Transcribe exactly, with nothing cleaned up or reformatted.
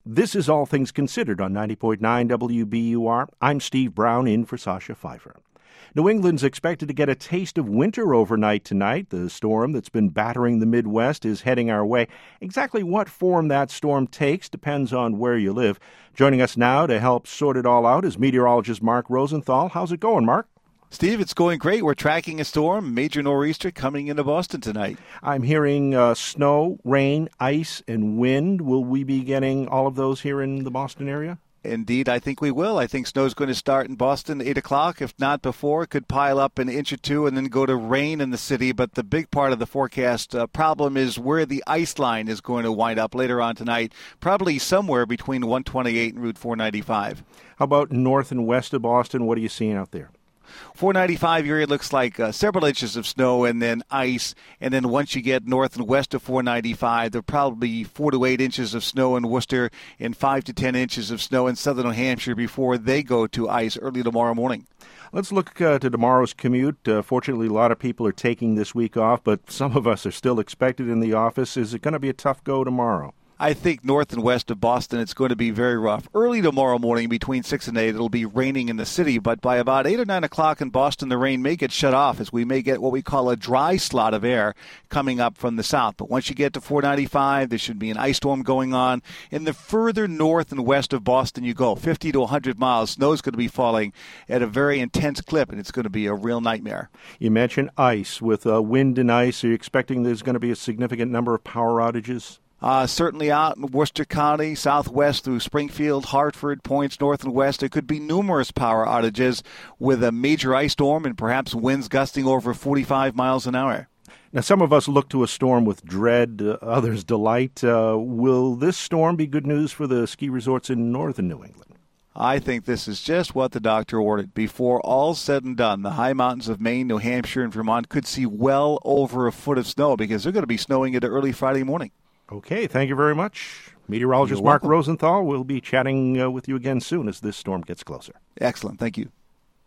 This is All Things Considered on ninety point nine W B U R. I'm Steve Brown, in for Sasha Pfeiffer. New England's expected to get a taste of winter overnight tonight. The storm that's been battering the Midwest is heading our way. Exactly what form that storm takes depends on where you live. Joining us now to help sort it all out is meteorologist Mark Rosenthal. How's it going, Mark? Steve, it's going great. We're tracking a storm, major nor'easter coming into Boston tonight. I'm hearing uh, snow, rain, ice, and wind. Will we be getting all of those here in the Boston area? Indeed, I think we will. I think snow's going to start in Boston at eight o'clock. If not before, it could pile up an inch or two and then go to rain in the city. But the big part of the forecast uh, problem is where the ice line is going to wind up later on tonight, probably somewhere between one twenty-eight and Route four ninety-five. How about north and west of Boston? What are you seeing out there? four ninety-five area looks like uh, several inches of snow and then ice. And then once you get north and west of four ninety-five, there'll probably be four to eight inches of snow in Worcester and five to ten inches of snow in southern New Hampshire before they go to ice early tomorrow morning. Let's look uh, to tomorrow's commute. Uh, fortunately, a lot of people are taking this week off, but some of us are still expected in the office. Is it going to be a tough go tomorrow? I think north and west of Boston, it's going to be very rough. Early tomorrow morning, between six and eight, it'll be raining in the city. But by about eight or nine o'clock in Boston, the rain may get shut off as we may get what we call a dry slot of air coming up from the south. But once you get to four ninety-five, there should be an ice storm going on. In the further north and west of Boston you go, fifty to one hundred miles, snow's going to be falling at a very intense clip, and it's going to be a real nightmare. You mentioned ice. With uh, wind and ice, are you expecting there's going to be a significant number of power outages? Uh, certainly out in Worcester County, southwest through Springfield, Hartford, points north and west, there could be numerous power outages with a major ice storm and perhaps winds gusting over forty-five miles an hour. Now, some of us look to a storm with dread, uh, others delight. Uh, will this storm be good news for the ski resorts in northern New England? I think this is just what the doctor ordered. Before all's said and done, the high mountains of Maine, New Hampshire, and Vermont could see well over a foot of snow because they're going to be snowing into early Friday morning. Okay, thank you very much. Meteorologist You're Mark welcome. Rosenthal will be chatting uh, with you again soon as this storm gets closer. Excellent. Thank you.